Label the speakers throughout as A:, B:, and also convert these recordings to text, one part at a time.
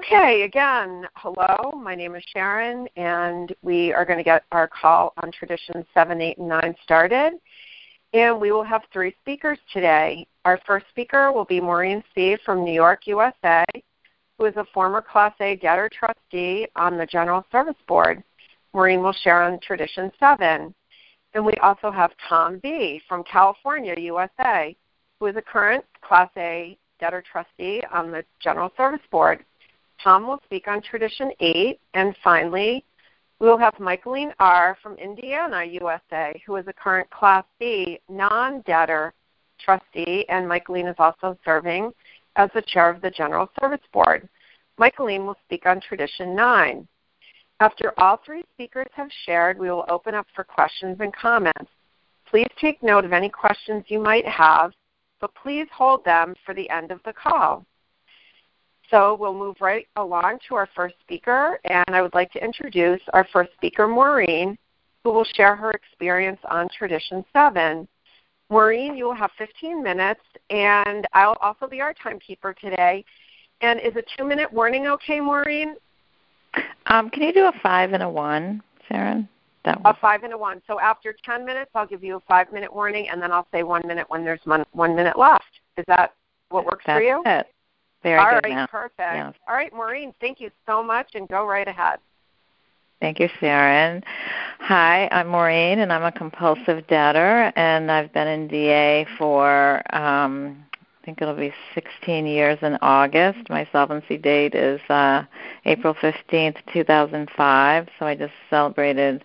A: Okay, again, hello. My name is Sharon, and we are going to get our call on Tradition 7, 8, and 9 started. And we will have 3 speakers today. Our first speaker will be Maureen C. from New York, USA, who is a former Class A debtor trustee on the General Service Board. Maureen will share on Tradition 7. And we also have Tom B. from California, USA, who is a current Class A debtor trustee on the General Service Board. Tom will speak on Tradition 8. And finally, we will have Michaeline R. from Indiana, USA, who is a current Class B non-debtor trustee, and Michaeline is also serving as the chair of the General Service Board. Michaeline will speak on Tradition 9. After all 3 speakers have shared, we will open up for questions and comments. Please take note of any questions you might have, but please hold them for the end of the call. So we'll move right along to our first speaker, and I would like to introduce our first speaker, Maureen, who will share her experience on Tradition 7. Maureen, you will have 15 minutes, and I'll also be our timekeeper today. And is a 2-minute warning okay, Maureen?
B: Can you do a 5 and a 1, Sharon?
A: A 5 and a 1. So after 10 minutes, I'll give you a 5-minute warning, and then I'll say 1 minute when there's 1 minute left. Is that what works for you?
B: That's it. Very
A: All
B: good
A: right,
B: now.
A: perfect.
B: Yeah.
A: All right, Maureen, thank you so much, and go right ahead.
B: Thank you, Sharon. Hi, I'm Maureen, and I'm a compulsive debtor, and I've been in DA for, I think it'll be 16 years in August. My solvency date is April 15th, 2005, so I just celebrated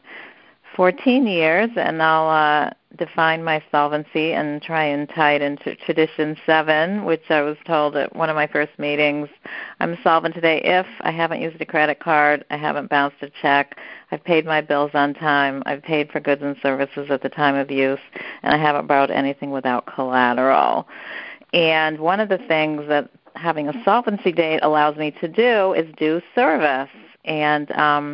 B: 14 years, and I'll define my solvency and try and tie it into Tradition 7, which I was told at one of my first meetings. I'm solvent today if I haven't used a credit card, I haven't bounced a check, I've paid my bills on time, I've paid for goods and services at the time of use, and I haven't borrowed anything without collateral. And one of the things that having a solvency date allows me to do is do service. And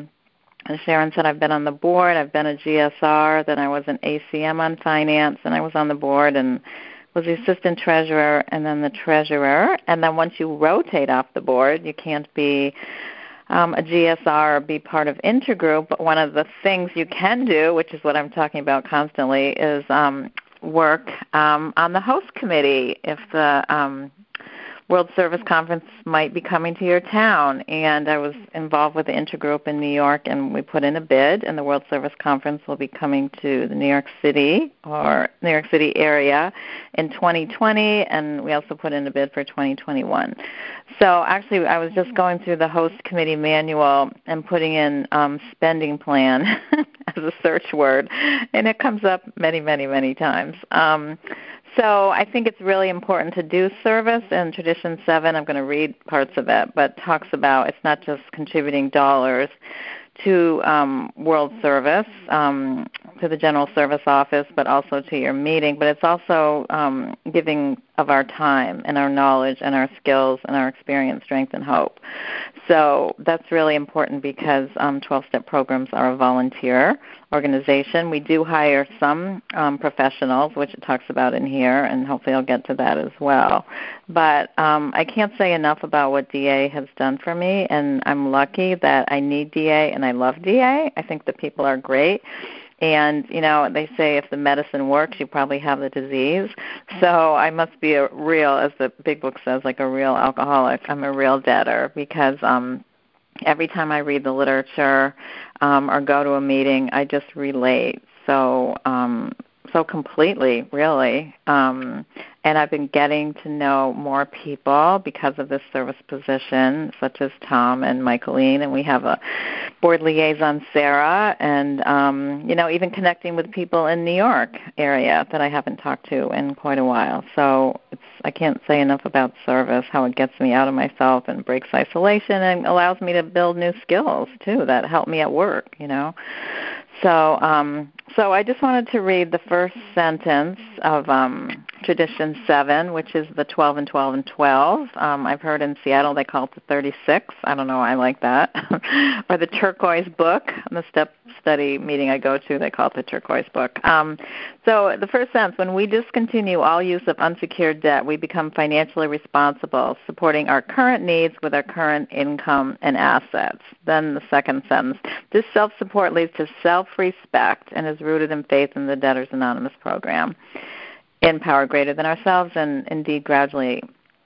B: as Sharon said, I've been on the board. I've been a GSR. Then I was an ACM on finance, and I was on the board and was the assistant treasurer and then the treasurer. And then once you rotate off the board, you can't be a GSR or be part of intergroup. But one of the things you can do, which is what I'm talking about constantly, is work on the host committee if the World Service Conference might be coming to your town. And I was involved with the intergroup in New York, and we put in a bid, and the World Service Conference will be coming to the New York City or New York City area in 2020, and we also put in a bid for 2021. So actually I was just going through the host committee manual and putting in spending plan as a search word, and it comes up many, many, many times. So I think it's really important to do service, and Tradition 7, I'm going to read parts of it, but talks about it's not just contributing dollars to World Service, to the General Service Office, but also to your meeting, but it's also giving of our time and our knowledge and our skills and our experience, strength, and hope. So that's really important because 12-step programs are a volunteer organization. We do hire some professionals, which it talks about in here, and hopefully I'll get to that as well. But I can't say enough about what DA has done for me, and I'm lucky that I need DA and I love DA. I think the people are great. And, you know, they say if the medicine works, you probably have the disease. So I must be a real, as the big book says, like a real alcoholic. I'm a real debtor because every time I read the literature or go to a meeting, I just relate so completely, really. And I've been getting to know more people because of this service position, such as Tom and Michaeline, and we have a board liaison, Sarah, and, you know, even connecting with people in New York area that I haven't talked to in quite a while. So I can't say enough about service, how it gets me out of myself and breaks isolation and allows me to build new skills, too, that help me at work, you know. So I just wanted to read the first sentence of Tradition 7, which is the 12 and 12 and 12. I've heard in Seattle they call it the 36. I don't know. I like that. Or the turquoise book, the steps study meeting I go to, they call it the Turquoise Book. So the first sentence, when we discontinue all use of unsecured debt, we become financially responsible, supporting our current needs with our current income and assets. Then the second sentence, this self-support leads to self-respect and is rooted in faith in the Debtors Anonymous program, in power greater than ourselves, and indeed gradually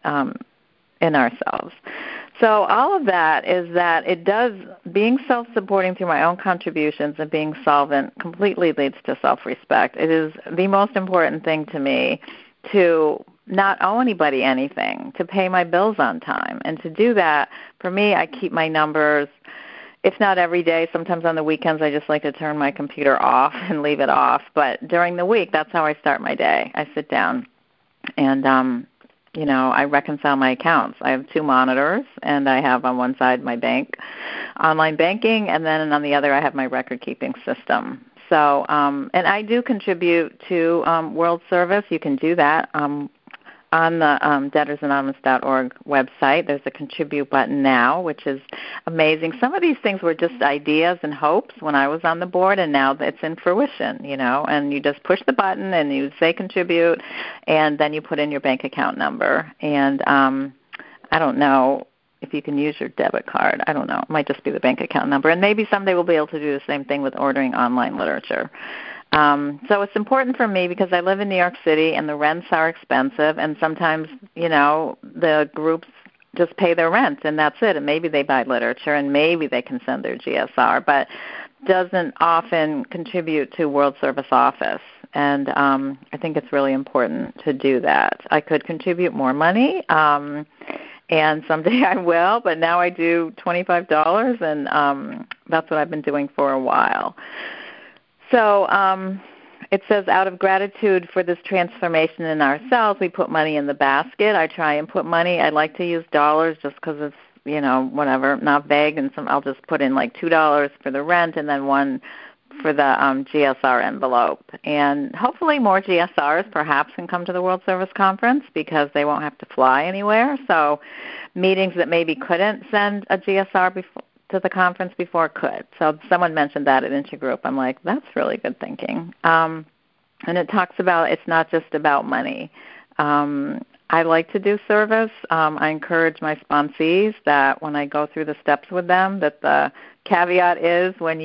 B: in ourselves. So all of that is that it does, being self-supporting through my own contributions and being solvent completely leads to self-respect. It is the most important thing to me to not owe anybody anything, to pay my bills on time. And to do that, for me, I keep my numbers, if not every day, sometimes on the weekends I just like to turn my computer off and leave it off. But during the week, that's how I start my day. I sit down and I reconcile my accounts. I have 2 monitors, and I have on one side my bank, online banking, and then on the other I have my record-keeping system. So, and I do contribute to World Service. You can do that on the debtorsanonymous.org website. There's a contribute button now, which is amazing. Some of these things were just ideas and hopes when I was on the board, and now it's in fruition, and you just push the button and you say contribute, and then you put in your bank account number. And I don't know if you can use your debit card. I don't know. It might just be the bank account number. And maybe someday we'll be able to do the same thing with ordering online literature. So it's important for me because I live in New York City and the rents are expensive, and sometimes, the groups just pay their rent and that's it. And maybe they buy literature and maybe they can send their GSR, but doesn't often contribute to World Service Office. And I think it's really important to do that. I could contribute more money, and someday I will, but now I do $25, and that's what I've been doing for a while. So it says, out of gratitude for this transformation in ourselves, we put money in the basket. I try and put money. I like to use dollars just because it's, whatever, not vague. And I'll just put in like $2 for the rent and then $1 for the GSR envelope. And hopefully more GSRs perhaps can come to the World Service Conference because they won't have to fly anywhere. So meetings that maybe couldn't send a GSR to the conference before could. So someone mentioned that at Intergroup. I'm like, that's really good thinking. And it talks about it's not just about money. I like to do service. I encourage my sponsees that when I go through the steps with them, that the caveat is when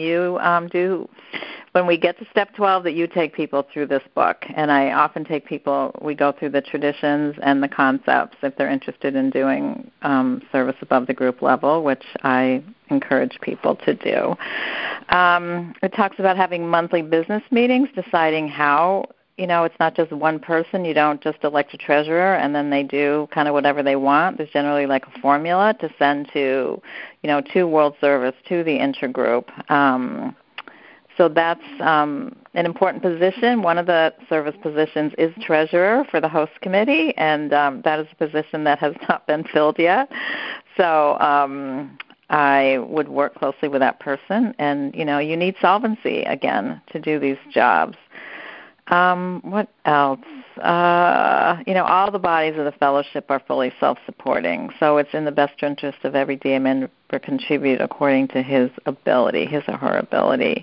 B: we get to step 12 that you take people through this book. And I often take people, we go through the traditions and the concepts if they're interested in doing service above the group level, which I encourage people to do. It talks about having monthly business meetings, deciding how, it's not just one person. You don't just elect a treasurer and then they do kind of whatever they want. There's generally like a formula to send to, to World Service, to the intergroup. So that's an important position. One of the service positions is treasurer for the host committee, and that is a position that has not been filled yet. So I would work closely with that person. And, you need solvency, again, to do these jobs. What else? All the bodies of the fellowship are fully self-supporting, so it's in the best interest of every DA member to contribute according to his ability, his or her ability.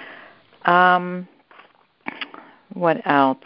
B: What else?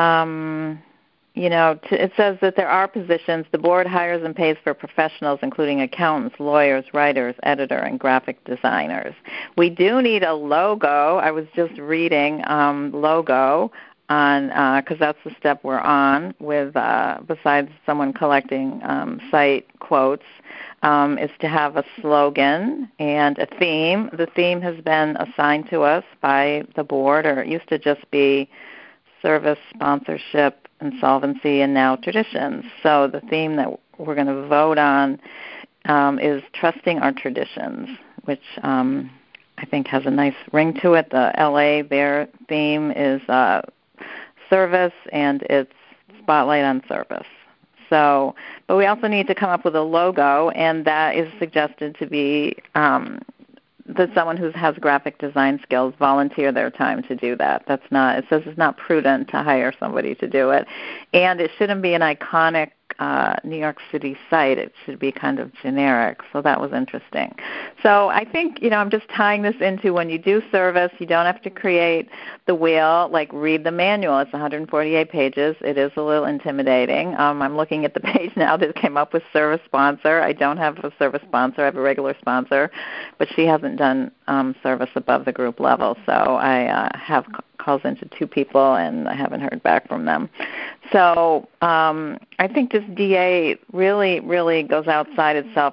B: It says that there are positions. The board hires and pays for professionals, including accountants, lawyers, writers, editor, and graphic designers. We do need a logo. I was just reading logo on because that's the step we're on with besides someone collecting site quotes. Is to have a slogan and a theme. The theme has been assigned to us by the board, or it used to just be service, sponsorship, insolvency, and now traditions. So the theme that we're going to vote on is trusting our traditions, which I think has a nice ring to it. The LA, their theme is service, and it's spotlight on service. So, but we also need to come up with a logo, and that is suggested to be that someone who has graphic design skills volunteer their time to do that. That's not. It says it's not prudent to hire somebody to do it, and it shouldn't be an iconic New York City site. It should be kind of generic, so that was interesting. So I think, I'm just tying this into when you do service, you don't have to create the wheel, like read the manual. It's 148 pages. It is a little intimidating. I'm looking at the page now that came up with service sponsor. I don't have a service sponsor. I have a regular sponsor, but she hasn't done service above the group level, so I have calls into 2 people, and I haven't heard back from them. So I think this DA really, really goes outside itself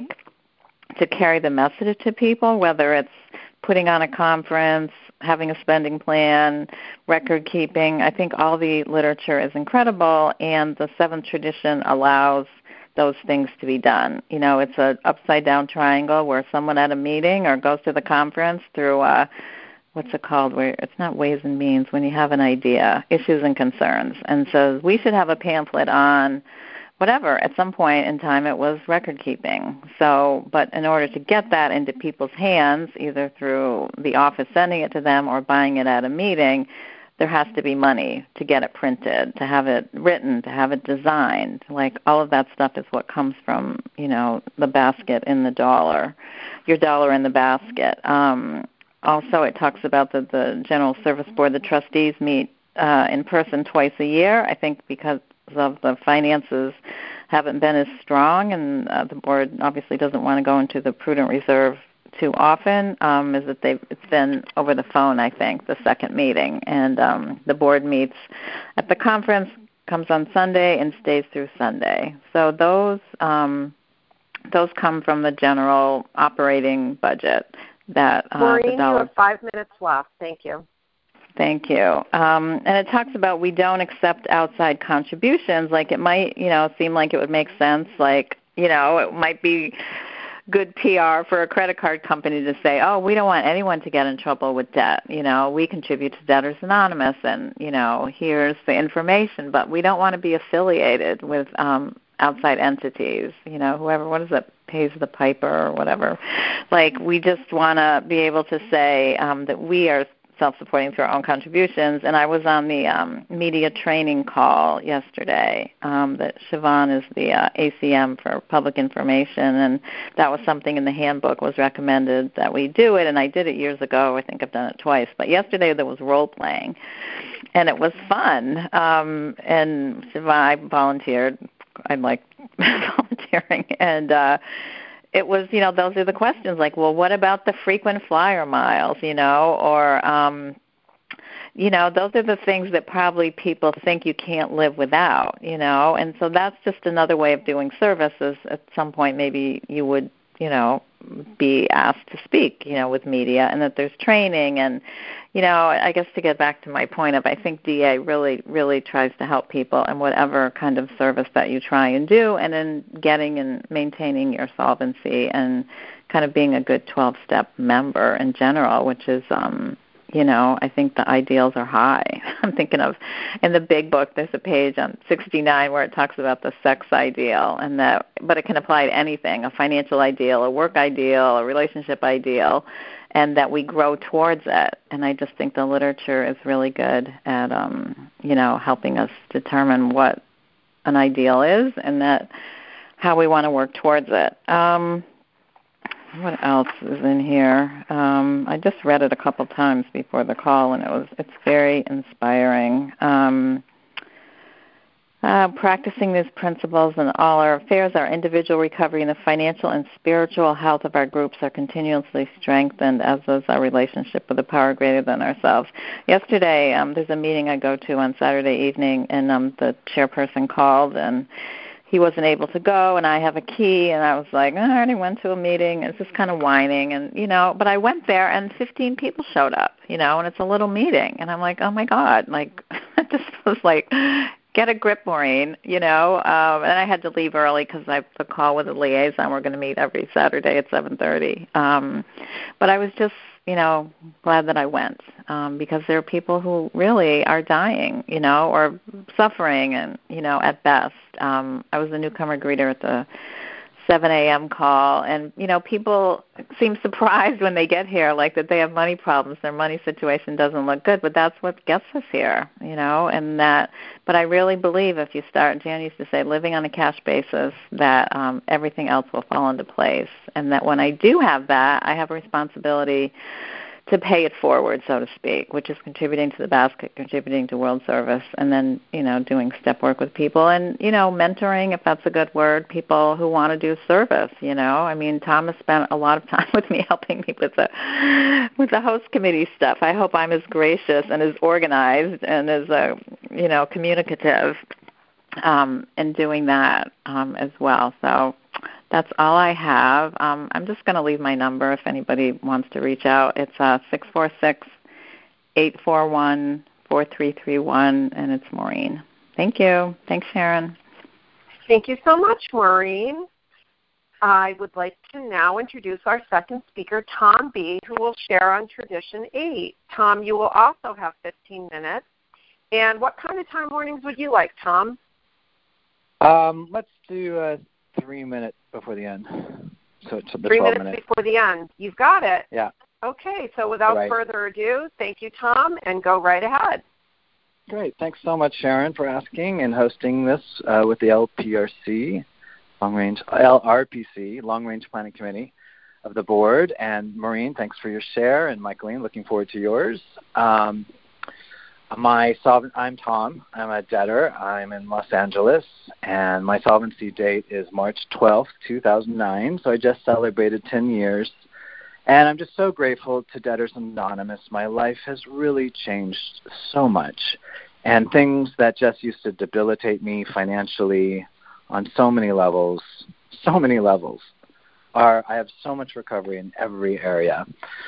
B: to carry the message to people, whether it's putting on a conference, having a spending plan, record keeping. I think all the literature is incredible, and the 7th tradition allows those things to be done. It's an upside-down triangle where someone at a meeting or goes to the conference through what's it called, where it's not ways and means, when you have an idea, issues and concerns, and says we should have a pamphlet on whatever. At some point in time it was record keeping. So, but in order to get that into people's hands, either through the office sending it to them or buying it at a meeting, there has to be money to get it printed, to have it written, to have it designed. Like all of that stuff is what comes from, the basket in the dollar, your dollar in the basket. Also, it talks about the General Service Board, the trustees meet in person twice a year, I think because of the finances haven't been as strong, and the board obviously doesn't want to go into the prudent reserve too often, is that it's been over the phone, I think, the second meeting. And the board meets at the conference, comes on Sunday, and stays through Sunday. So those come from the general operating budget.
A: Maureen, you have 5 minutes left. Thank you.
B: Thank you. And it talks about we don't accept outside contributions. Like it might, seem like it would make sense. Like, it might be good PR for a credit card company to say, oh, we don't want anyone to get in trouble with debt. We contribute to Debtors Anonymous, and, here's the information. But we don't want to be affiliated with outside entities, whoever, what is it, pays the piper or whatever. Like we just want to be able to say that we are self-supporting through our own contributions. And I was on the media training call yesterday that Siobhan is the ACM for public information, and that was something in the handbook was recommended that we do it, and I did it years ago. I think I've done it twice. But yesterday there was role-playing, and it was fun. And Siobhan, I volunteered. I like volunteering, and it was, those are the questions like, well, what about the frequent flyer miles, or, those are the things that probably people think you can't live without, and so that's just another way of doing services. At some point maybe you would, be asked to speak, with media, and that there's training. And, I guess to get back to my point of, I think DA really, really tries to help people in whatever kind of service that you try and do, and in getting and maintaining your solvency and kind of being a good 12-step member in general, which is, I think the ideals are high. I'm thinking of, in the big book, there's a page on 69 where it talks about the sex ideal, and but it can apply to anything, a financial ideal, a work ideal, a relationship ideal, and that we grow towards it. And I just think the literature is really good at, helping us determine what an ideal is and that how we want to work towards it. What else is in here? I just read it a couple times before the call, and it's very inspiring. Practicing these principles in all our affairs, our individual recovery, and the financial and spiritual health of our groups are continuously strengthened, as is our relationship with a power greater than ourselves. Yesterday, there's a meeting I go to on Saturday evening, and the chairperson called, and he wasn't able to go, and I have a key, and I was like, I already went to a meeting. It's just kind of whining, and, but I went there, and 15 people showed up, and it's a little meeting. And I'm like, oh, my God, like, I just was like, get a grip, Maureen, and I had to leave early because I have a call with a liaison. We're going to meet every Saturday at 7:30. But I was just, glad that I went because there are people who really are dying, or suffering, and, at best. I was the newcomer greeter at the 7 a.m. call. And, people seem surprised when they get here, like that they have money problems, their money situation doesn't look good, but that's what gets us here, but I really believe if you start, Jan used to say, living on a cash basis, that everything else will fall into place. And that when I do have that, I have a responsibility to pay it forward, so to speak, which is contributing to the basket, contributing to World Service, and then, doing step work with people and, mentoring, if that's a good word, people who want to do service, Tom has spent a lot of time with me helping me with the host committee stuff. I hope I'm as gracious and as organized and as, communicative in doing that as well. So that's all I have. I'm just going to leave my number if anybody wants to reach out. It's 646-841-4331, and it's Maureen. Thank you. Thanks, Sharon.
A: Thank you so much, Maureen. I would like to now introduce our second speaker, Tom B., who will share on Tradition 8. Tom, you will also have 15 minutes. And what kind of time warnings would you like, Tom?
C: Let's do 3 minutes before the end. So it's
A: 3 minutes before the end. You've got it.
C: Yeah.
A: Okay, so without further ado, thank you, Tom, and go right ahead.
C: Great. Thanks so much, Sharon, for asking and hosting this with the LRPC, Long Range Planning Committee of the board. And Maureen, thanks for your share, and Michaeline, looking forward to yours. I'm Tom. I'm a debtor. I'm in Los Angeles, and my solvency date is March 12th, 2009, so I just celebrated 10 years. And I'm just so grateful to Debtors Anonymous. My life has really changed so much, and things that just used to debilitate me financially on so many levels, I have so much recovery in every area.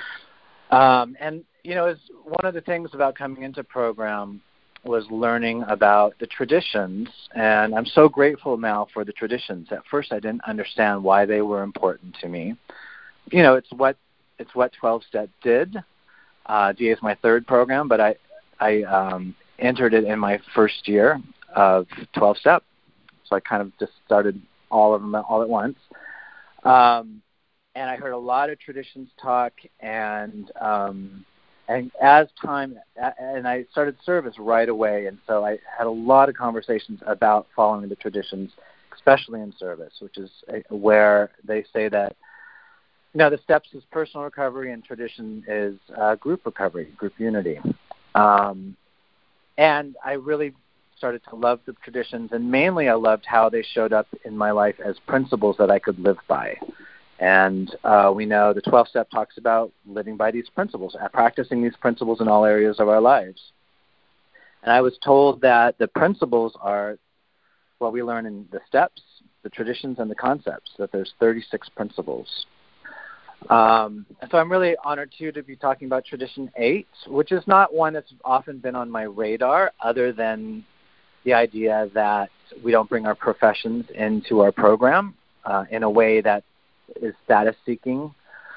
C: As one of the things about coming into program was learning about the traditions, and I'm so grateful now for the traditions. At first, I didn't understand why they were important to me. It's what 12-Step did. DA is my third program, but I entered it in my first year of 12-Step, so I kind of just started all of them all at once. And I heard a lot of traditions talk, and as time, and I started service right away, and so I had a lot of conversations about following the traditions, especially in service, which is where they say that, the steps is personal recovery and tradition is group recovery, group unity. And I really started to love the traditions, and mainly I loved how they showed up in my life as principles that I could live by. And we know the 12-Step talks about living by these principles, practicing these principles in all areas of our lives. And I was told that the principles are what we learn in the steps, the traditions, and the concepts, that there's 36 principles. And so I'm really honored, too, to be talking about Tradition 8, which is not one that's often been on my radar, other than the idea that we don't bring our professions into our program in a way that is status-seeking.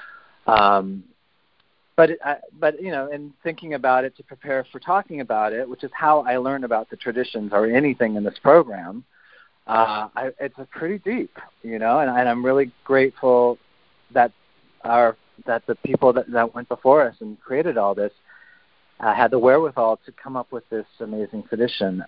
C: But in thinking about it to prepare for talking about it, which is how I learn about the traditions or anything in this program, it's pretty deep, and I'm really grateful that the people that went before us and created all this had the wherewithal to come up with this amazing tradition.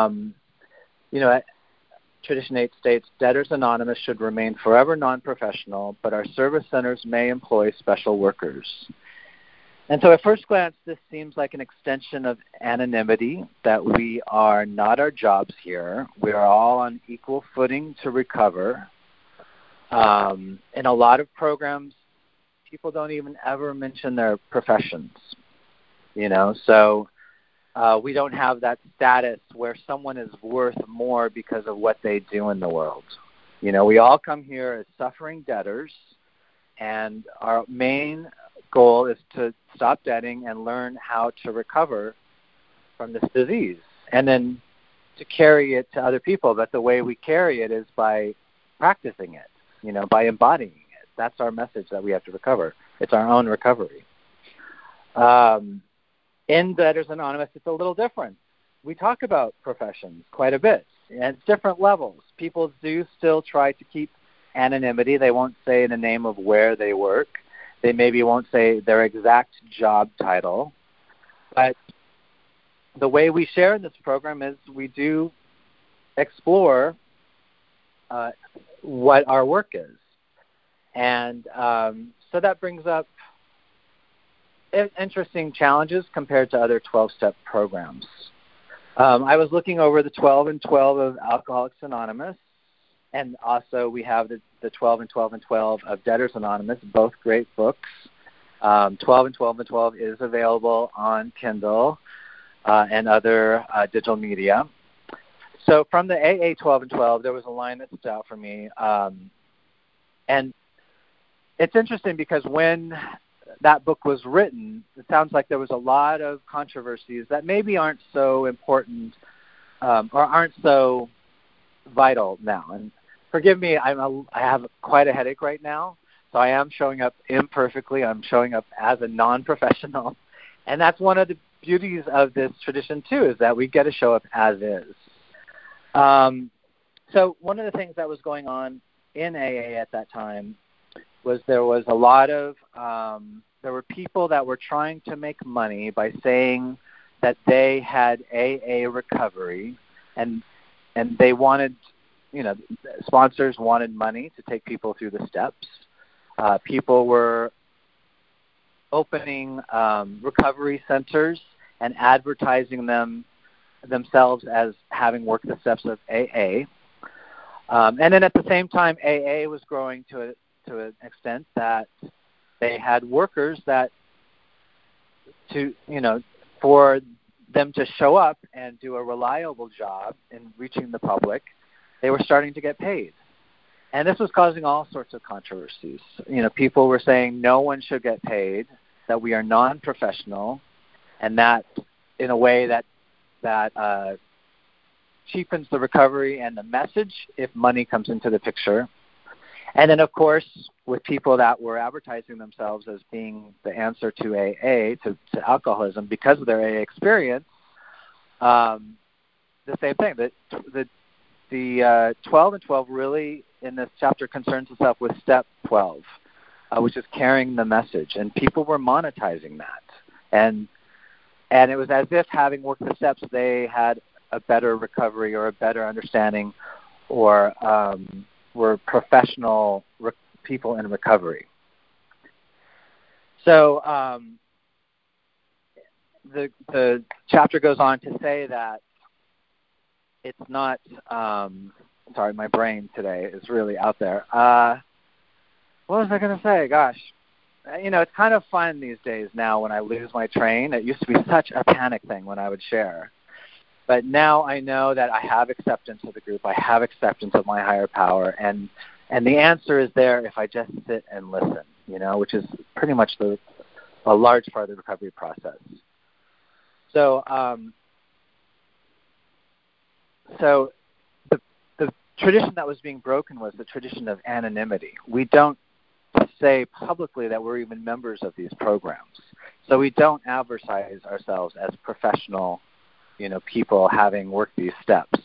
C: Tradition 8 states, Debtors Anonymous should remain forever non-professional, but our service centers may employ special workers. And so at first glance, this seems like an extension of anonymity, that we are not our jobs here. We are all on equal footing to recover. In a lot of programs, people don't even ever mention their professions, so we don't have that status where someone is worth more because of what they do in the world. We all come here as suffering debtors, and our main goal is to stop debting and learn how to recover from this disease, and then to carry it to other people. But the way we carry it is by practicing it, by embodying it. That's our message, that we have to recover. It's our own recovery. In Debtors Anonymous, it's a little different. We talk about professions quite a bit, and it's different levels. People do still try to keep anonymity. They won't say the name of where they work. They maybe won't say their exact job title. But the way we share in this program is we do explore what our work is. And so that brings up interesting challenges compared to other 12-step programs. I was looking over the 12 and 12 of Alcoholics Anonymous, and also we have the 12 and 12 and 12 of Debtors Anonymous, both great books. 12 and 12 and 12 is available on Kindle and other digital media. So from the AA 12 and 12, there was a line that stood out for me. And it's interesting because when that book was written, it sounds like there was a lot of controversies that maybe aren't so important or aren't so vital now. And forgive me, I have quite a headache right now, so I am showing up imperfectly. I'm showing up as a non-professional. And that's one of the beauties of this tradition, too, is that we get to show up as is. So one of the things that was going on in AA at that time was there was a lot of there were people that were trying to make money by saying that they had AA recovery, and they wanted, sponsors wanted money to take people through the steps. People were opening recovery centers and advertising themselves as having worked the steps of AA. And then at the same time, AA was growing to an extent that they had workers that for them to show up and do a reliable job in reaching the public, they were starting to get paid. And this was causing all sorts of controversies. People were saying no one should get paid, that we are non-professional, and that in a way that cheapens the recovery and the message if money comes into the picture. And then, of course, with people that were advertising themselves as being the answer to AA, to alcoholism, because of their AA experience, the same thing. The 12 and 12 really, in this chapter, concerns itself with step 12, which is carrying the message. And people were monetizing that. And it was as if, having worked the steps, they had a better recovery or a better understanding, or were professional people in recovery. So the chapter goes on to say that it's not sorry, my brain today is really out there. What was I going to say? Gosh. It's kind of fun these days now when I lose my train. It used to be such a panic thing when I would share. But now I know that I have acceptance of the group. I have acceptance of my higher power. And the answer is there if I just sit and listen, which is pretty much a large part of the recovery process. So the tradition that was being broken was the tradition of anonymity. We don't say publicly that we're even members of these programs. So we don't advertise ourselves as professional, people having worked these steps.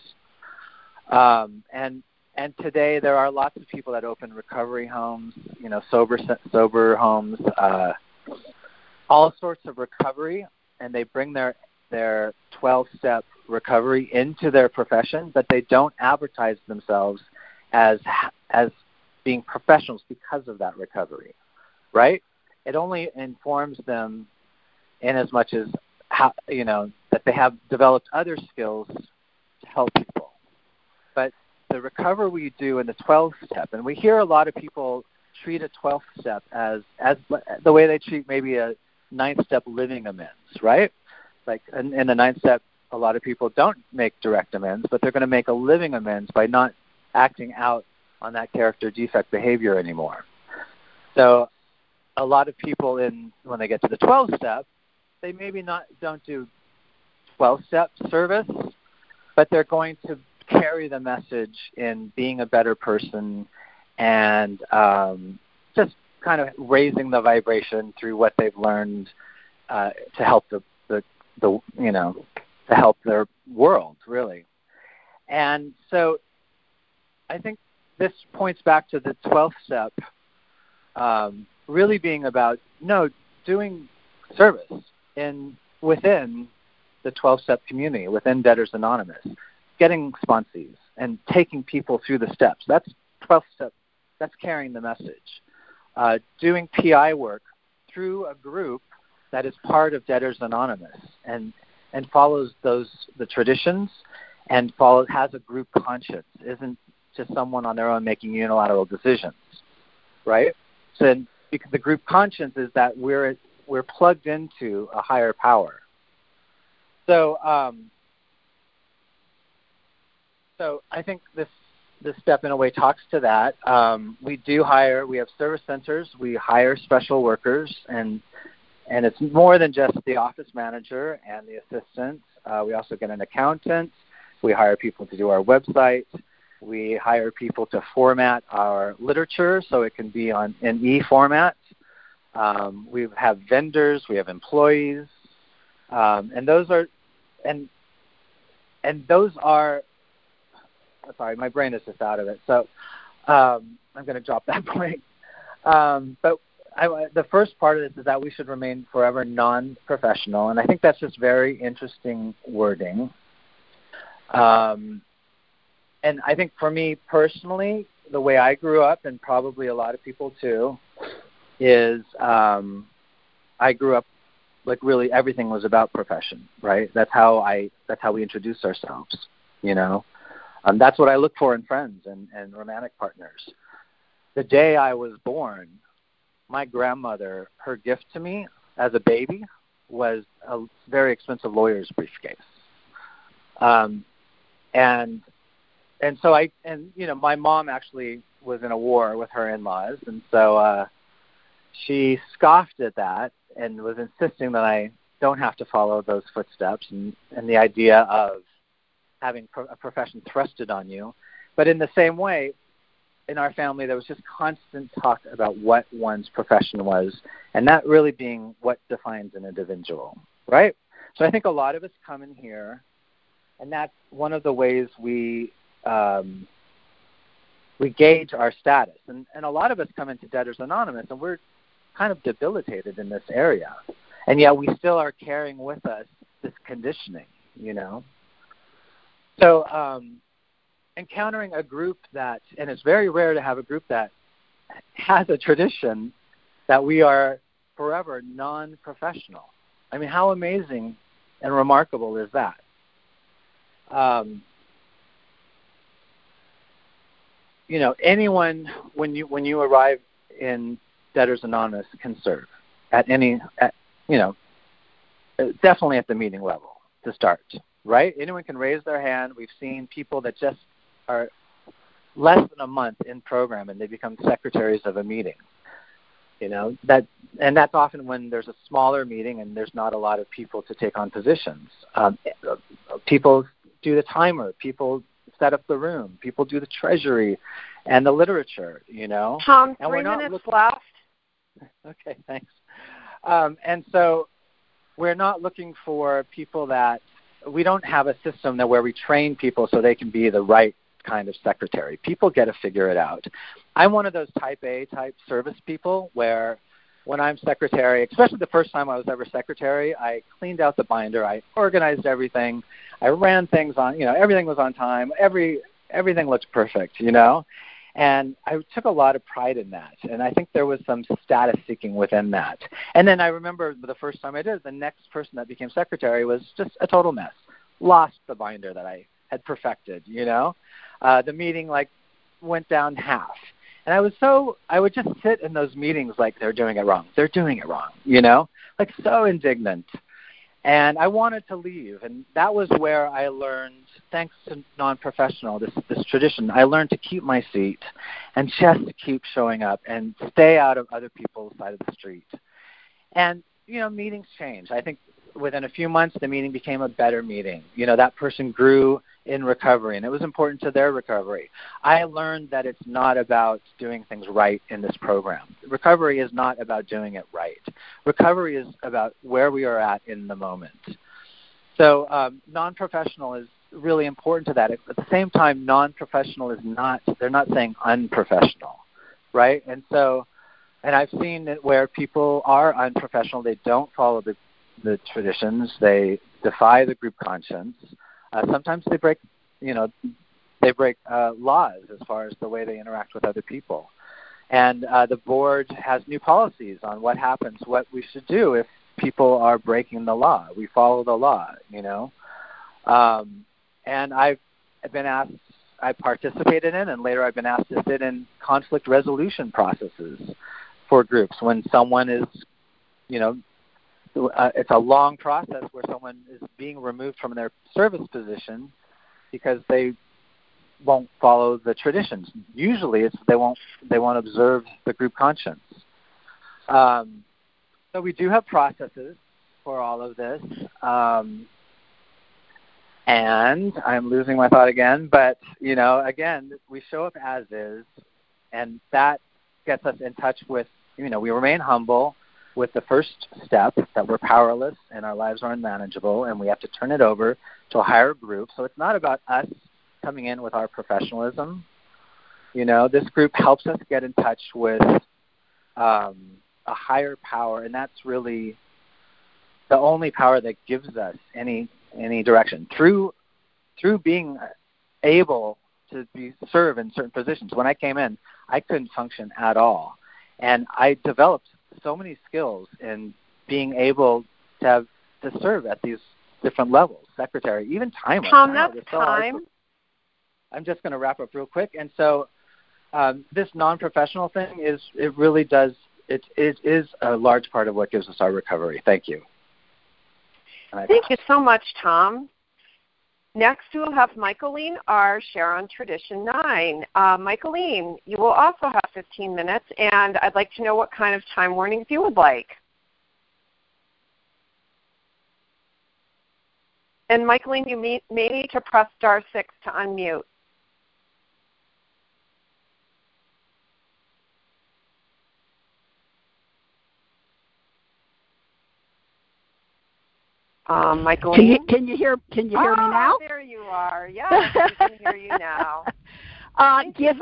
C: And today there are lots of people that open recovery homes, sober homes, all sorts of recovery, and they bring their 12-step recovery into their profession, but they don't advertise themselves as being professionals because of that recovery, right? It only informs them in as much as how, that they have developed other skills to help people. But the recovery we do in the 12th step, and we hear a lot of people treat a 12th step as the way they treat maybe a 9th step living amends, right? Like in the 9th step, a lot of people don't make direct amends, but they're going to make a living amends by not acting out on that character defect behavior anymore. So a lot of people, when they get to the 12th step, they maybe don't do 12-step service, but they're going to carry the message in being a better person and just kind of raising the vibration through what they've learned to help to help their world, really. And so I think this points back to the 12th step really being about, doing service within the 12-step community, within Debtors Anonymous, getting sponsees and taking people through the steps. That's 12th step. That's carrying the message. Doing PI work through a group that is part of Debtors Anonymous and follows the traditions and has a group conscience, isn't just someone on their own making unilateral decisions, right? So because the group conscience is that we're plugged into a higher power. So I think this step in a way talks to that. We have service centers, we hire special workers, and it's more than just the office manager and the assistant. We also get an accountant. We hire people to do our website. We hire people to format our literature so it can be in e-format. We have vendors. We have employees, and those are. Sorry, my brain is just out of it. So I'm going to drop that point. But the first part of this is that we should remain forever non-professional, and I think that's just very interesting wording. And I think for me personally, the way I grew up, and probably a lot of people too, is I grew up like really everything was about profession, right? That's how we introduce ourselves, That's what I look for in friends and romantic partners. The day I was born, my grandmother, her gift to me as a baby was a very expensive lawyer's briefcase. And so my mom actually was in a war with her in-laws, and so she scoffed at that and was insisting that I don't have to follow those footsteps and the idea of having a profession thrusted on you. But in the same way, in our family, there was just constant talk about what one's profession was, and that really being what defines an individual, right? So I think a lot of us come in here, and that's one of the ways we gauge our status. And a lot of us come into Debtors Anonymous, and we're kind of debilitated in this area. And yet we still are carrying with us this conditioning, So encountering a group that, and it's very rare to have a group that has a tradition that we are forever non-professional. I mean, how amazing and remarkable is that? Anyone when you arrive in Debtors Anonymous can serve definitely at the meeting level to start, right? Anyone can raise their hand. We've seen people that just are less than a month in program and they become secretaries of a meeting. And that's often when there's a smaller meeting and there's not a lot of people to take on positions. People do the timer. People set up the room. People do the treasury and the literature,
A: Tom,
C: and
A: 3 minutes left.
C: Okay, thanks. And so we're not looking for people that we don't have a system where we train people so they can be the right kind of secretary. People get to figure it out. I'm one of those type A type service people where when I'm secretary, especially the first time I was ever secretary, I cleaned out the binder. I organized everything. I ran things on, everything was on time. Everything looked perfect, And I took a lot of pride in that. And I think there was some status seeking within that. And then I remember the first time I did it, the next person that became secretary was just a total mess. Lost the binder that I had perfected, The meeting went down half. And I would just sit in those meetings like they're doing it wrong. They're doing it wrong, so indignant. And I wanted to leave. And that was where I learned, thanks to non-professional, this tradition, I learned to keep my seat and just keep showing up and stay out of other people's side of the street. And, meetings change. I think within a few months, the meeting became a better meeting. That person grew in recovery, and it was important to their recovery. I learned that it's not about doing things right in this program. Recovery is not about doing it right. Recovery is about where we are at in the moment. So non-professional is really important to that. At the same time, non-professional is not, they're not saying unprofessional, right? And so, and I've seen it where people are unprofessional. They don't follow the traditions. They defy the group conscience. Sometimes they break, laws as far as the way they interact with other people. And the board has new policies on what happens, what we should do if people are breaking the law. We follow the law, and I've been asked, I participated in, and later I've been asked to sit in conflict resolution processes for groups when someone is, it's a long process where someone is being removed from their service position because they won't follow the traditions. Usually it's they won't observe the group conscience. So we do have processes for all of this. And I'm losing my thought again, but, again, we show up as is, and that gets us in touch with, we remain humble with the first step, that we're powerless and our lives are unmanageable, and we have to turn it over to a higher group. So it's not about us coming in with our professionalism. This group helps us get in touch with a higher power, and that's really the only power that gives us any direction through being able to serve in certain positions. When I came in, I couldn't function at all, and I developed so many skills in being able to serve at these different levels, secretary, even timer.
A: Tom, that's time.
C: I'm just going to wrap up real quick, and so this non-professional thing is a large part of what gives us our recovery. Thank you.
A: Thank you so much, Tom. Next, we'll have Michaeline R. share on Tradition 9. Michaeline, you will also have 15 minutes, and I'd like to know what kind of time warnings you would like. And Michaeline, you may need to press *6 to unmute. Michaeline?
D: Can you hear me now?
A: There you are. Yes, we can hear you now.
D: Give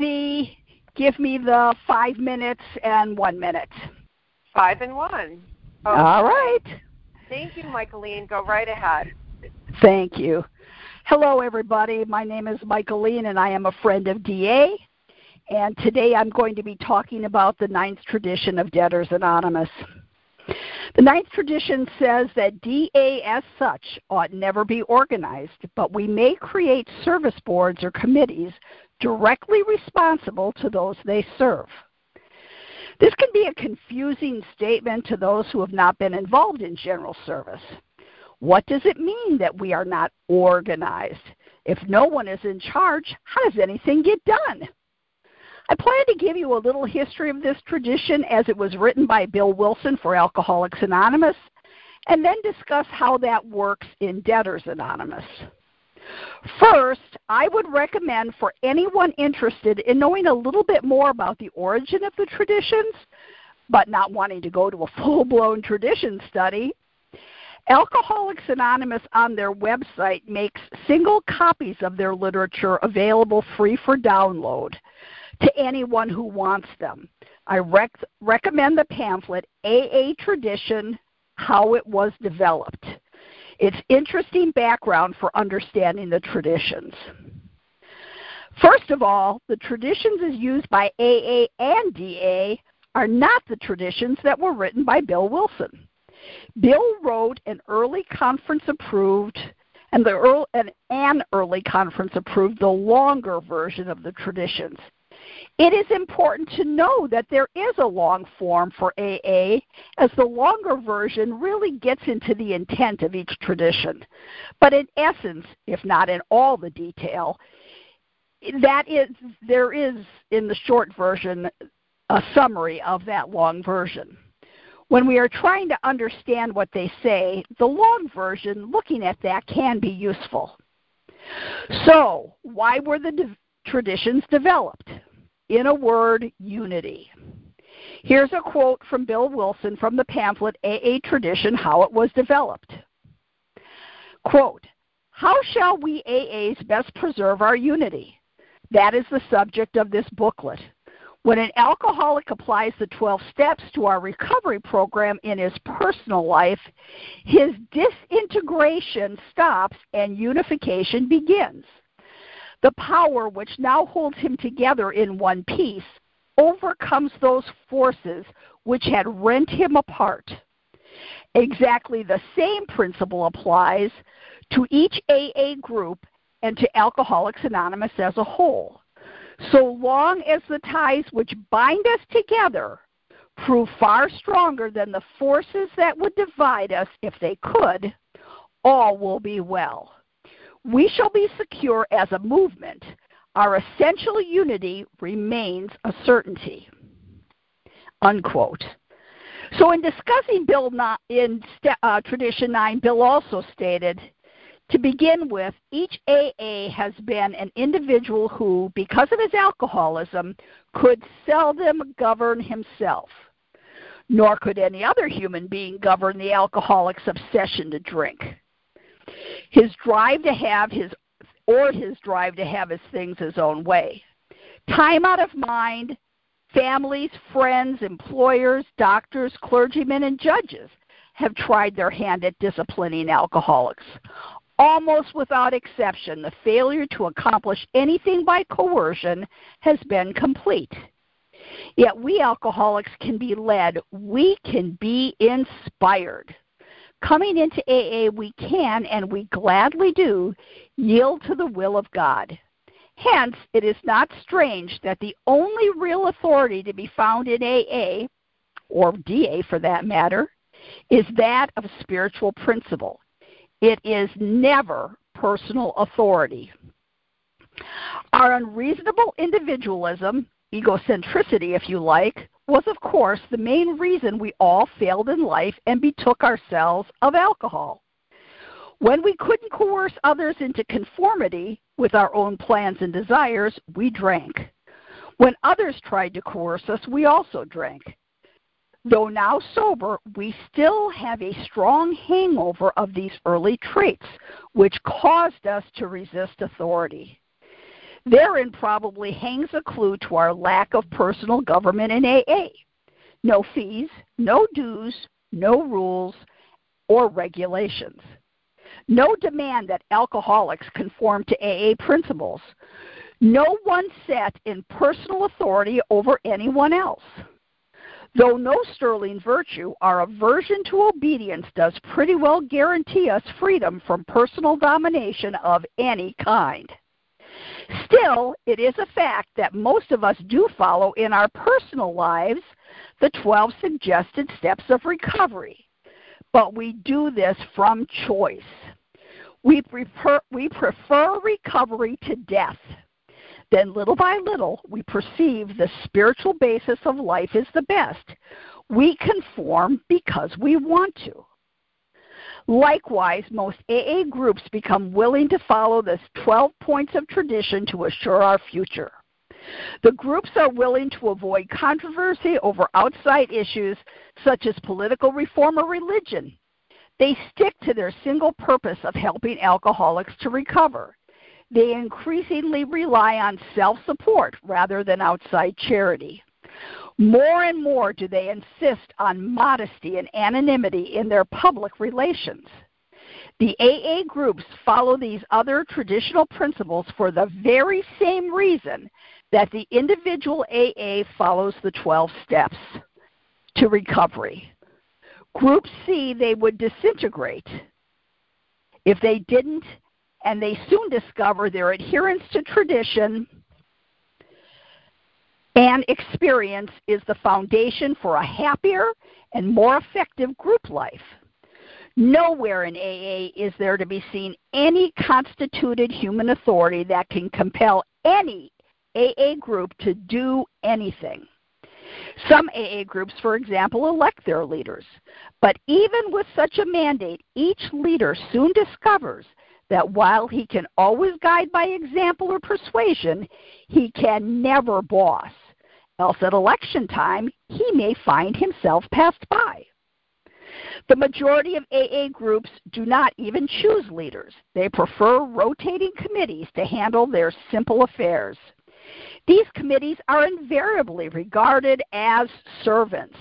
D: me the 5 minutes and 1 minute.
A: 5 and 1. Okay.
D: All right.
A: Thank you, Michaeline. Go right ahead.
D: Thank you. Hello, everybody. My name is Michaeline, and I am a friend of DA. And today I'm going to be talking about the 9th tradition of Debtors Anonymous. The 9th tradition says that DA as such ought never be organized, but we may create service boards or committees directly responsible to those they serve. This can be a confusing statement to those who have not been involved in general service. What does it mean that we are not organized? If no one is in charge, how does anything get done? I plan to give you a little history of this tradition as it was written by Bill Wilson for Alcoholics Anonymous, and then discuss how that works in Debtors Anonymous. First, I would recommend for anyone interested in knowing a little bit more about the origin of the traditions, but not wanting to go to a full-blown tradition study, Alcoholics Anonymous on their website makes single copies of their literature available free for download to anyone who wants them. I recommend the pamphlet, AA Tradition, How It Was Developed. It's interesting background for understanding the traditions. First of all, the traditions as used by AA and DA are not the traditions that were written by Bill Wilson. Bill wrote an early conference approved, and an early conference approved the longer version of the traditions. It is important to know that there is a long form for AA, as the longer version really gets into the intent of each tradition. But in essence, if not in all the detail, there is in the short version a summary of that long version. When we are trying to understand what they say, the long version, looking at that, can be useful. So, why were the traditions developed? In a word, unity. Here's a quote from Bill Wilson from the pamphlet AA Tradition, How It Was Developed. Quote, How shall we AAs best preserve our unity? That is the subject of this booklet. When an alcoholic applies the 12 steps to our recovery program in his personal life, his disintegration stops and unification begins. The power which now holds him together in one piece overcomes those forces which had rent him apart. Exactly the same principle applies to each AA group and to Alcoholics Anonymous as a whole. So long as the ties which bind us together prove far stronger than the forces that would divide us if they could, all will be well. We shall be secure as a movement. Our essential unity remains a certainty. Unquote. So in discussing Tradition 9, Bill also stated, to begin with, each AA has been an individual who, because of his alcoholism, could seldom govern himself. Nor could any other human being govern the alcoholic's obsession to drink. His drive to have his things his own way. Time out of mind, families, friends, employers, doctors, clergymen, and judges have tried their hand at disciplining alcoholics. Almost without exception, the failure to accomplish anything by coercion has been complete. Yet we alcoholics can be led. We can be inspired. Coming into AA, we can, and we gladly do, yield to the will of God. Hence, it is not strange that the only real authority to be found in AA, or DA for that matter, is that of spiritual principle. It is never personal authority. Our unreasonable individualism, egocentricity if you like, was of course the main reason we all failed in life and betook ourselves of alcohol. When we couldn't coerce others into conformity with our own plans and desires, we drank. When others tried to coerce us, we also drank. Though now sober, we still have a strong hangover of these early traits, which caused us to resist authority. Therein probably hangs a clue to our lack of personal government in AA. No fees, no dues, no rules, or regulations. No demand that alcoholics conform to AA principles. No one set in personal authority over anyone else. Though no sterling virtue, our aversion to obedience does pretty well guarantee us freedom from personal domination of any kind. Still, it is a fact that most of us do follow in our personal lives the 12 suggested steps of recovery, but we do this from choice. We prefer recovery to death. Then little by little, we perceive the spiritual basis of life is the best. We conform because we want to. Likewise, most AA groups become willing to follow the 12 points of tradition to assure our future. The groups are willing to avoid controversy over outside issues such as political reform or religion. They stick to their single purpose of helping alcoholics to recover. They increasingly rely on self-support rather than outside charity. More and more do they insist on modesty and anonymity in their public relations. The AA groups follow these other traditional principles for the very same reason that the individual AA follows the 12 steps to recovery. Groups see they would disintegrate if they didn't, and they soon discover their adherence to tradition and experience is the foundation for a happier and more effective group life. Nowhere in AA is there to be seen any constituted human authority that can compel any AA group to do anything. Some AA groups, for example, elect their leaders. But even with such a mandate, each leader soon discovers that while he can always guide by example or persuasion, he can never boss. Else at election time, he may find himself passed by. The majority of AA groups do not even choose leaders. They prefer rotating committees to handle their simple affairs. These committees are invariably regarded as servants.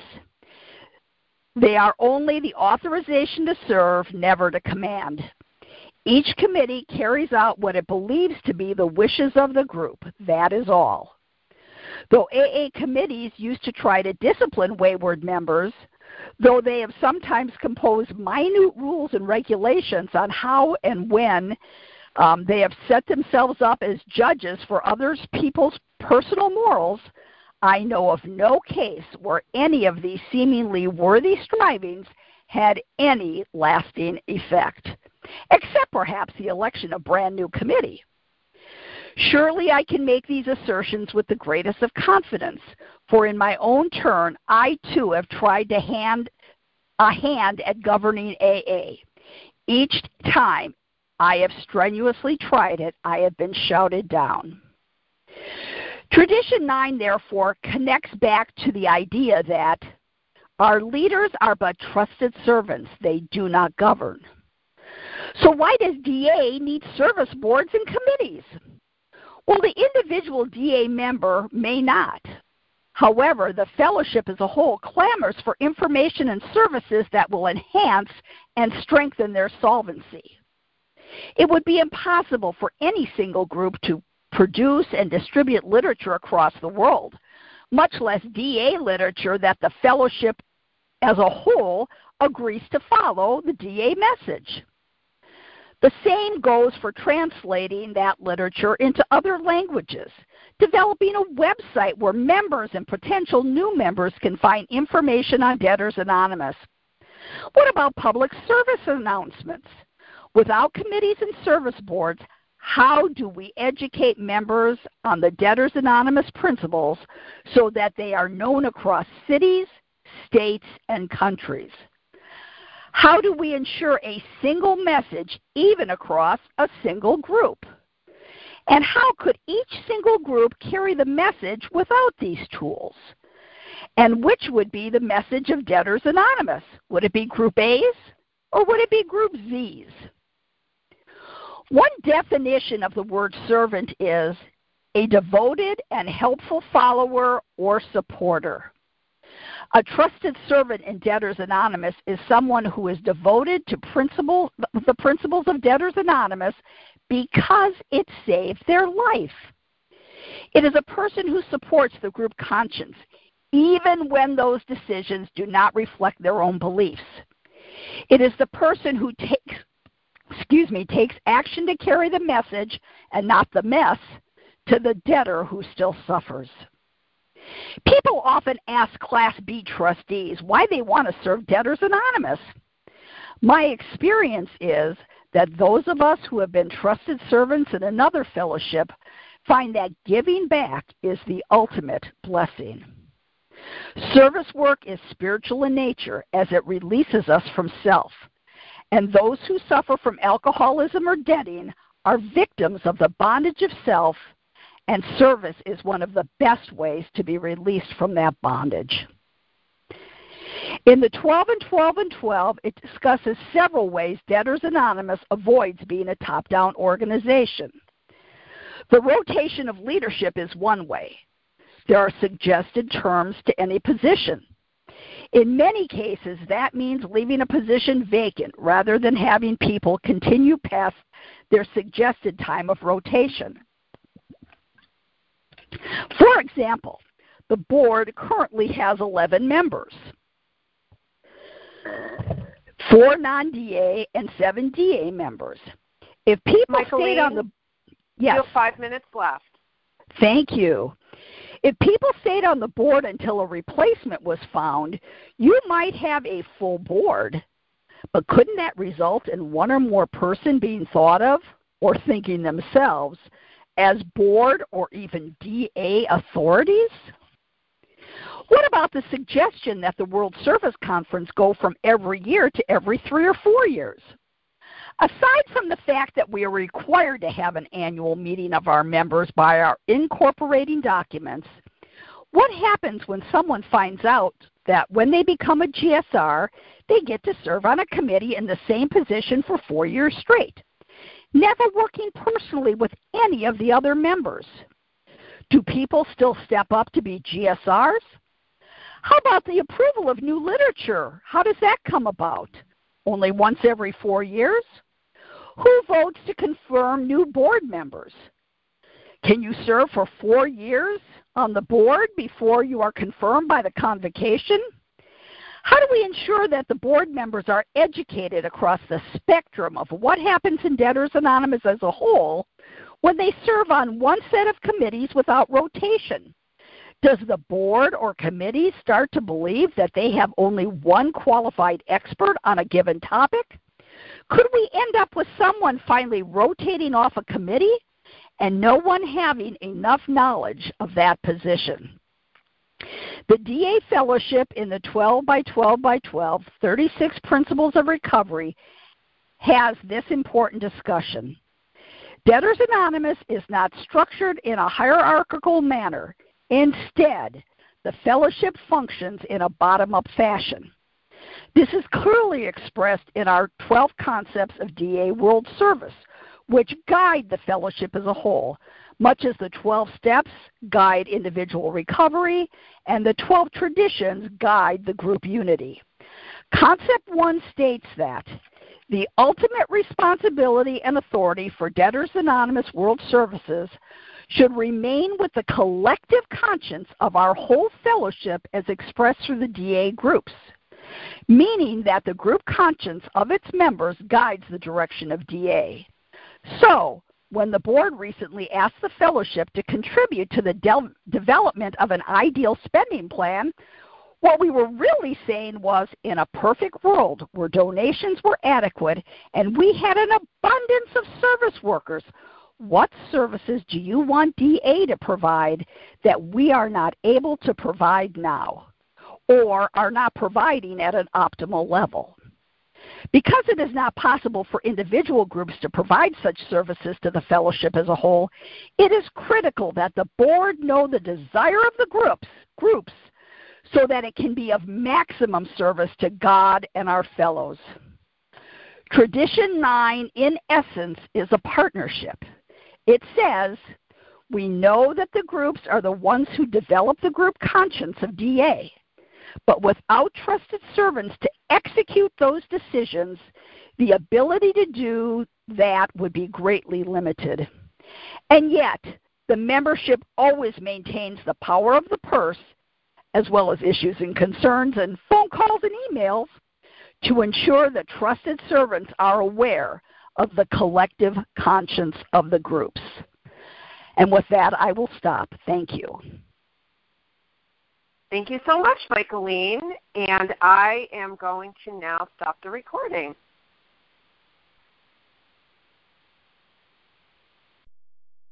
D: They are only the authorization to serve, never to command. Each committee carries out what it believes to be the wishes of the group. That is all. Though AA committees used to try to discipline wayward members, though they have sometimes composed minute rules and regulations on how and when they have set themselves up as judges for other people's personal morals, I know of no case where any of these seemingly worthy strivings had any lasting effect, except perhaps the election of brand new committee. Surely I can make these assertions with the greatest of confidence, for in my own turn, I too have tried to hand a hand at governing AA. Each time I have strenuously tried it, I have been shouted down. Tradition 9, therefore, connects back to the idea that our leaders are but trusted servants. They do not govern. So why does DA need service boards and committees? Well, the individual DA member may not. However, the fellowship as a whole clamors for information and services that will enhance and strengthen their solvency. It would be impossible for any single group to produce and distribute literature across the world, much less DA literature that the fellowship as a whole agrees to follow the DA message. The same goes for translating that literature into other languages, developing a website where members and potential new members can find information on Debtors Anonymous. What about public service announcements? Without committees and service boards, how do we educate members on the Debtors Anonymous principles so that they are known across cities, states, and countries? How do we ensure a single message even across a single group? And how could each single group carry the message without these tools? And which would be the message of Debtors Anonymous? Would it be Group A's or would it be Group Z's? One definition of the word servant is a devoted and helpful follower or supporter. A trusted servant in Debtors Anonymous is someone who is devoted to the principles of Debtors Anonymous because it saved their life. It is a person who supports the group conscience, even when those decisions do not reflect their own beliefs. It is the person who takes action to carry the message and not the mess to the debtor who still suffers. People often ask Class B trustees why they want to serve Debtors Anonymous. My experience is that those of us who have been trusted servants in another fellowship find that giving back is the ultimate blessing. Service work is spiritual in nature as it releases us from self. And those who suffer from alcoholism or debting are victims of the bondage of self, and service is one of the best ways to be released from that bondage. In the 12 and 12 and 12, it discusses several ways Debtors Anonymous avoids being a top-down organization. The rotation of leadership is one way. There are suggested terms to any position. In many cases, that means leaving a position vacant rather than having people continue past their suggested time of rotation. For example, the board currently has 11 members, 4 non-DA and 7 DA members. If people stayed on the... Yes.
A: You have 5 minutes left.
D: Thank you. If people stayed on the board until a replacement was found, you might have a full board, but couldn't that result in one or more person being thought of or thinking themselves as board or even DA authorities? What about the suggestion that the World Service Conference go from every year to every 3 or 4 years? Aside from the fact that we are required to have an annual meeting of our members by our incorporating documents, What happens when someone finds out that when they become a GSR, they get to serve on a committee in the same position for 4 years straight, never working personally with any of the other members? Do people still step up to be GSRs? How about the approval of new literature? How does that come about? Only once every 4 years? Who votes to confirm new board members? Can you serve for 4 years on the board before you are confirmed by the convocation? How do we ensure that the board members are educated across the spectrum of what happens in Debtors Anonymous as a whole when they serve on one set of committees without rotation? Does the board or committee start to believe that they have only one qualified expert on a given topic? Could we end up with someone finally rotating off a committee and no one having enough knowledge of that position? The DA Fellowship in the 12 by 12 by 12, 36 Principles of Recovery has this important discussion. Debtors Anonymous is not structured in a hierarchical manner. Instead, the fellowship functions in a bottom-up fashion. This is clearly expressed in our 12 concepts of DA World Service, which guide the fellowship as a whole, much as the 12 steps guide individual recovery and the 12 traditions guide the group unity. Concept 1 states that the ultimate responsibility and authority for Debtors Anonymous World Services should remain with the collective conscience of our whole fellowship as expressed through the DA groups, meaning that the group conscience of its members guides the direction of DA. So, when the board recently asked the fellowship to contribute to the development of an ideal spending plan, what we were really saying was, in a perfect world where donations were adequate and we had an abundance of service workers, what services do you want DA to provide that we are not able to provide now or are not providing at an optimal level? Because it is not possible for individual groups to provide such services to the fellowship as a whole, it is critical that the board know the desire of the groups so that it can be of maximum service to God and our fellows. Tradition 9, in essence, is a partnership. It says, we know that the groups are the ones who develop the group conscience of DA. But without trusted servants to execute those decisions, the ability to do that would be greatly limited. And yet, the membership always maintains the power of the purse, as well as issues and concerns and phone calls and emails, to ensure that trusted servants are aware of the collective conscience of the groups. And with that, I will stop. Thank you.
A: Thank you so much, Michaeline. And I am going to now stop the recording.